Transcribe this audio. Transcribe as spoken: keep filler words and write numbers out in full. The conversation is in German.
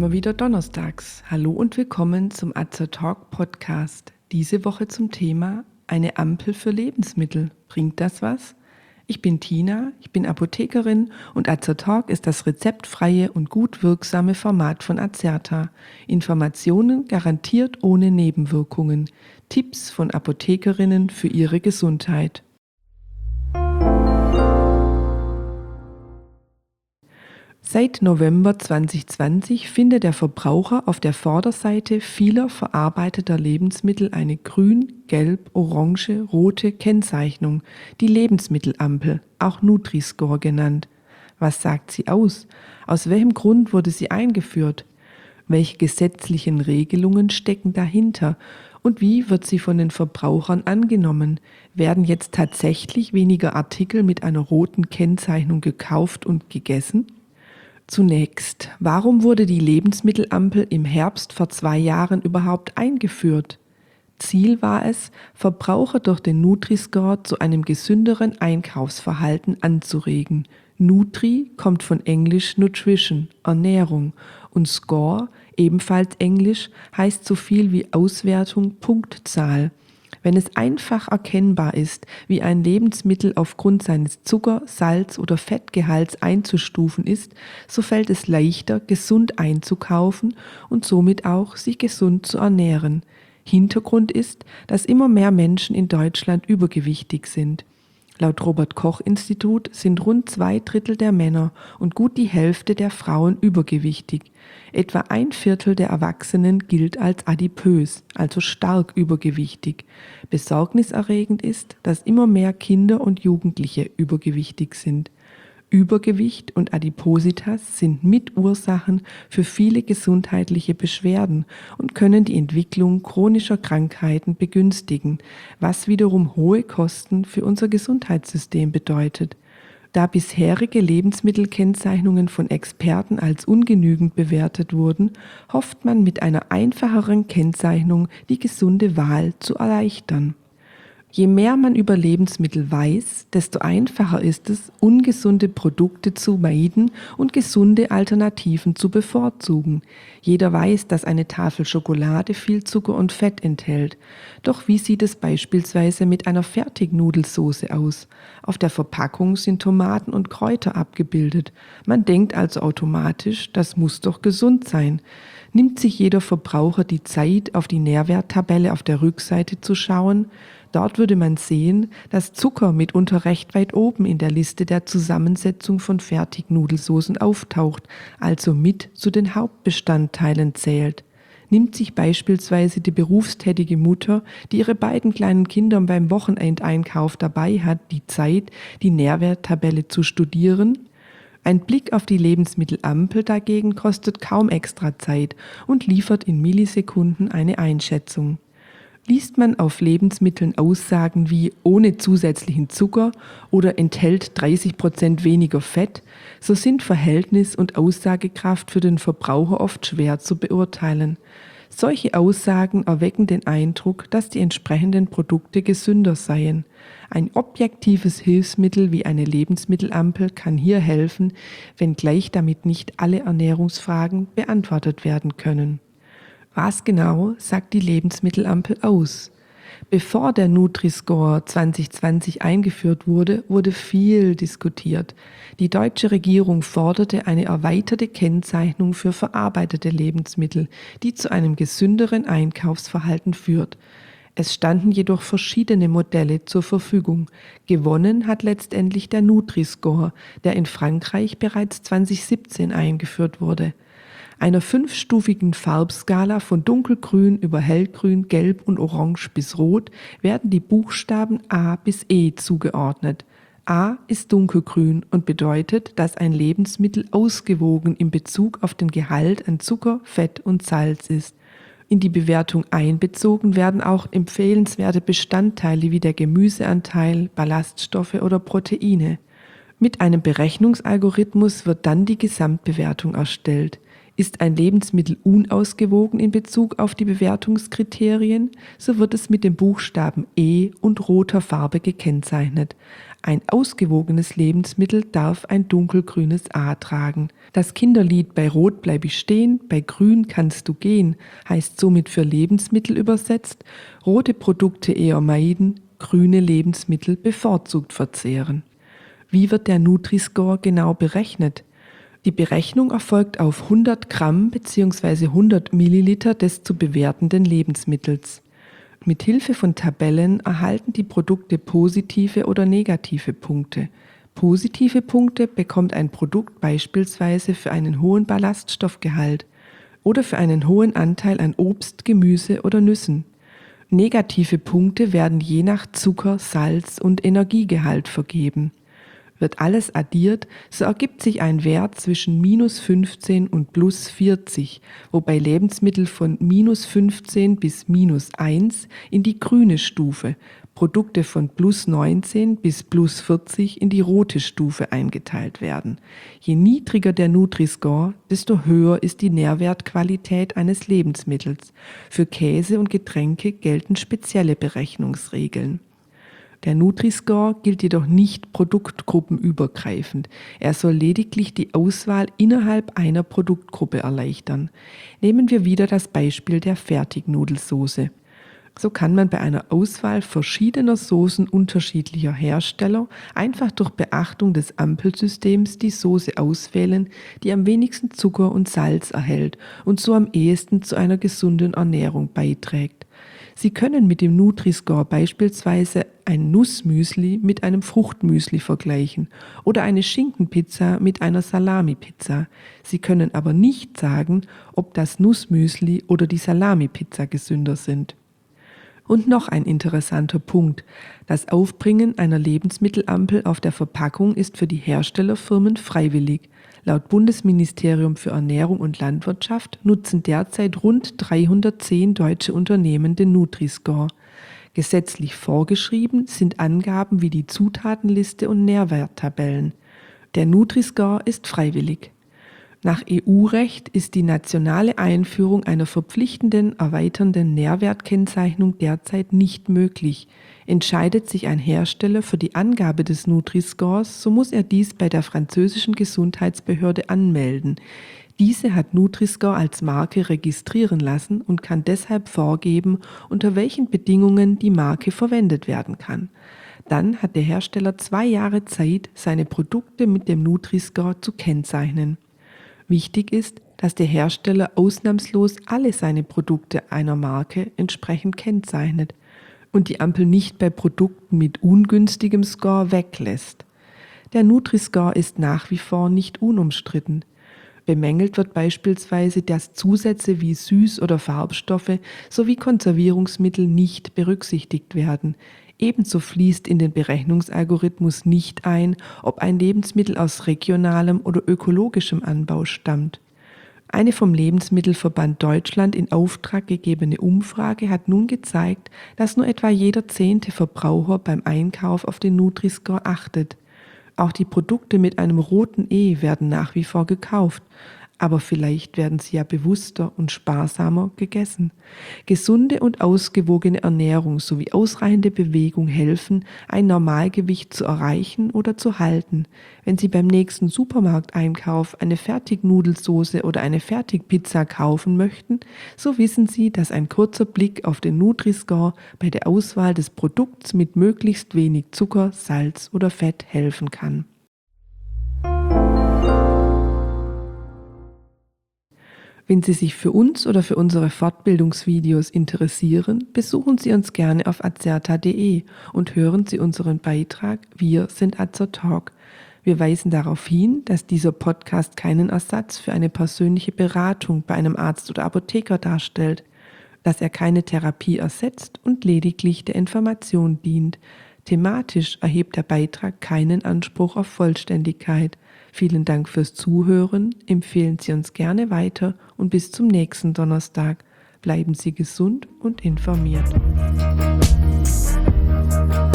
immer wieder donnerstags. Hallo und willkommen zum Azertalk Podcast. Diese Woche zum Thema eine Ampel für Lebensmittel. Bringt das was? Ich bin Tina, ich bin Apothekerin und Azertalk ist das rezeptfreie und gut wirksame Format von Azerta. Informationen garantiert ohne Nebenwirkungen. Tipps von Apothekerinnen für ihre Gesundheit. Seit November zwanzig zwanzig findet der Verbraucher auf der Vorderseite vieler verarbeiteter Lebensmittel eine grün, gelb, orange, rote Kennzeichnung, die Lebensmittelampel, auch Nutri-Score genannt. Was sagt sie aus? Aus welchem Grund wurde sie eingeführt? Welche gesetzlichen Regelungen stecken dahinter? Und wie wird sie von den Verbrauchern angenommen? Werden jetzt tatsächlich weniger Artikel mit einer roten Kennzeichnung gekauft und gegessen? Zunächst, warum wurde die Lebensmittelampel im Herbst vor zwei Jahren überhaupt eingeführt? Ziel war es, Verbraucher durch den Nutri-Score zu einem gesünderen Einkaufsverhalten anzuregen. Nutri kommt von Englisch Nutrition, Ernährung, und Score, ebenfalls Englisch, heißt so viel wie Auswertung, Punktzahl. Wenn es einfach erkennbar ist, wie ein Lebensmittel aufgrund seines Zucker-, Salz- oder Fettgehalts einzustufen ist, so fällt es leichter, gesund einzukaufen und somit auch, sich gesund zu ernähren. Hintergrund ist, dass immer mehr Menschen in Deutschland übergewichtig sind. Laut Robert-Koch-Institut sind rund zwei Drittel der Männer und gut die Hälfte der Frauen übergewichtig. Etwa ein Viertel der Erwachsenen gilt als adipös, also stark übergewichtig. Besorgniserregend ist, dass immer mehr Kinder und Jugendliche übergewichtig sind. Übergewicht und Adipositas sind Mitursachen für viele gesundheitliche Beschwerden und können die Entwicklung chronischer Krankheiten begünstigen, was wiederum hohe Kosten für unser Gesundheitssystem bedeutet. Da bisherige Lebensmittelkennzeichnungen von Experten als ungenügend bewertet wurden, hofft man mit einer einfacheren Kennzeichnung die gesunde Wahl zu erleichtern. Je mehr man über Lebensmittel weiß, desto einfacher ist es, ungesunde Produkte zu meiden und gesunde Alternativen zu bevorzugen. Jeder weiß, dass eine Tafel Schokolade viel Zucker und Fett enthält. Doch wie sieht es beispielsweise mit einer Fertignudelsauce aus? Auf der Verpackung sind Tomaten und Kräuter abgebildet. Man denkt also automatisch, das muss doch gesund sein. Nimmt sich jeder Verbraucher die Zeit, auf die Nährwerttabelle auf der Rückseite zu schauen? Dort würde man sehen, dass Zucker mitunter recht weit oben in der Liste der Zusammensetzung von Fertignudelsoßen auftaucht, also mit zu den Hauptbestandteilen zählt. Nimmt sich beispielsweise die berufstätige Mutter, die ihre beiden kleinen Kinder beim Wochenendeinkauf dabei hat, die Zeit, die Nährwerttabelle zu studieren? Ein Blick auf die Lebensmittelampel dagegen kostet kaum extra Zeit und liefert in Millisekunden eine Einschätzung. Liest man auf Lebensmitteln Aussagen wie ohne zusätzlichen Zucker oder enthält dreißig Prozent weniger Fett, so sind Verhältnis und Aussagekraft für den Verbraucher oft schwer zu beurteilen. Solche Aussagen erwecken den Eindruck, dass die entsprechenden Produkte gesünder seien. Ein objektives Hilfsmittel wie eine Lebensmittelampel kann hier helfen, wenngleich damit nicht alle Ernährungsfragen beantwortet werden können. Was genau sagt die Lebensmittelampel aus? Bevor der Nutri-Score zwanzig zwanzig eingeführt wurde, wurde viel diskutiert. Die deutsche Regierung forderte eine erweiterte Kennzeichnung für verarbeitete Lebensmittel, die zu einem gesünderen Einkaufsverhalten führt. Es standen jedoch verschiedene Modelle zur Verfügung. Gewonnen hat letztendlich der Nutri-Score, der in Frankreich bereits zwanzig siebzehn eingeführt wurde. Einer fünfstufigen Farbskala von dunkelgrün über hellgrün, gelb und orange bis rot werden die Buchstaben A bis E zugeordnet. A ist dunkelgrün und bedeutet, dass ein Lebensmittel ausgewogen in Bezug auf den Gehalt an Zucker, Fett und Salz ist. In die Bewertung einbezogen werden auch empfehlenswerte Bestandteile wie der Gemüseanteil, Ballaststoffe oder Proteine. Mit einem Berechnungsalgorithmus wird dann die Gesamtbewertung erstellt. Ist ein Lebensmittel unausgewogen in Bezug auf die Bewertungskriterien, so wird es mit dem Buchstaben E und roter Farbe gekennzeichnet. Ein ausgewogenes Lebensmittel darf ein dunkelgrünes A tragen. Das Kinderlied "Bei Rot bleib ich stehen, bei Grün kannst du gehen" heißt somit für Lebensmittel übersetzt: rote Produkte eher meiden, grüne Lebensmittel bevorzugt verzehren. Wie wird der Nutri-Score genau berechnet? Die Berechnung erfolgt auf hundert Gramm bzw. hundert Milliliter des zu bewertenden Lebensmittels. Mit Hilfe von Tabellen erhalten die Produkte positive oder negative Punkte. Positive Punkte bekommt ein Produkt beispielsweise für einen hohen Ballaststoffgehalt oder für einen hohen Anteil an Obst, Gemüse oder Nüssen. Negative Punkte werden je nach Zucker, Salz und Energiegehalt vergeben. Wird alles addiert, so ergibt sich ein Wert zwischen minus fünfzehn und plus vierzig, wobei Lebensmittel von minus fünfzehn bis minus eins in die grüne Stufe, Produkte von plus neunzehn bis plus vierzig in die rote Stufe eingeteilt werden. Je niedriger der Nutri-Score, desto höher ist die Nährwertqualität eines Lebensmittels. Für Käse und Getränke gelten spezielle Berechnungsregeln. Der Nutri-Score gilt jedoch nicht produktgruppenübergreifend. Er soll lediglich die Auswahl innerhalb einer Produktgruppe erleichtern. Nehmen wir wieder das Beispiel der Fertignudelsoße. So kann man bei einer Auswahl verschiedener Soßen unterschiedlicher Hersteller einfach durch Beachtung des Ampelsystems die Soße auswählen, die am wenigsten Zucker und Salz erhält und so am ehesten zu einer gesunden Ernährung beiträgt. Sie können mit dem Nutri-Score beispielsweise ein Nussmüsli mit einem Fruchtmüsli vergleichen oder eine Schinkenpizza mit einer Salami-Pizza. Sie können aber nicht sagen, ob das Nussmüsli oder die Salami-Pizza gesünder sind. Und noch ein interessanter Punkt: Das Aufbringen einer Lebensmittelampel auf der Verpackung ist für die Herstellerfirmen freiwillig. Laut Bundesministerium für Ernährung und Landwirtschaft nutzen derzeit rund dreihundertzehn deutsche Unternehmen den Nutri-Score. Gesetzlich vorgeschrieben sind Angaben wie die Zutatenliste und Nährwerttabellen. Der Nutri-Score ist freiwillig. Nach E U-Recht ist die nationale Einführung einer verpflichtenden, erweiternden Nährwertkennzeichnung derzeit nicht möglich. Entscheidet sich ein Hersteller für die Angabe des Nutri-Scores, so muss er dies bei der französischen Gesundheitsbehörde anmelden. Diese hat Nutri-Score als Marke registrieren lassen und kann deshalb vorgeben, unter welchen Bedingungen die Marke verwendet werden kann. Dann hat der Hersteller zwei Jahre Zeit, seine Produkte mit dem Nutri-Score zu kennzeichnen. Wichtig ist, dass der Hersteller ausnahmslos alle seine Produkte einer Marke entsprechend kennzeichnet und die Ampel nicht bei Produkten mit ungünstigem Score weglässt. Der Nutri-Score ist nach wie vor nicht unumstritten. Bemängelt wird beispielsweise, dass Zusätze wie Süß- oder Farbstoffe sowie Konservierungsmittel nicht berücksichtigt werden. Ebenso fließt in den Berechnungsalgorithmus nicht ein, ob ein Lebensmittel aus regionalem oder ökologischem Anbau stammt. Eine vom Lebensmittelverband Deutschland in Auftrag gegebene Umfrage hat nun gezeigt, dass nur etwa jeder zehnte Verbraucher beim Einkauf auf den Nutri-Score achtet. Auch die Produkte mit einem roten E werden nach wie vor gekauft, aber vielleicht werden sie ja bewusster und sparsamer gegessen. Gesunde und ausgewogene Ernährung sowie ausreichende Bewegung helfen, ein Normalgewicht zu erreichen oder zu halten. Wenn Sie beim nächsten Supermarkteinkauf eine Fertignudelsoße oder eine Fertigpizza kaufen möchten, so wissen Sie, dass ein kurzer Blick auf den Nutri-Score bei der Auswahl des Produkts mit möglichst wenig Zucker, Salz oder Fett helfen kann. Wenn Sie sich für uns oder für unsere Fortbildungsvideos interessieren, besuchen Sie uns gerne auf azerta punkt de und hören Sie unseren Beitrag Wir sind Azertalk. Wir weisen darauf hin, dass dieser Podcast keinen Ersatz für eine persönliche Beratung bei einem Arzt oder Apotheker darstellt, dass er keine Therapie ersetzt und lediglich der Information dient. Thematisch erhebt der Beitrag keinen Anspruch auf Vollständigkeit. Vielen Dank fürs Zuhören, empfehlen Sie uns gerne weiter und bis zum nächsten Donnerstag. Bleiben Sie gesund und informiert.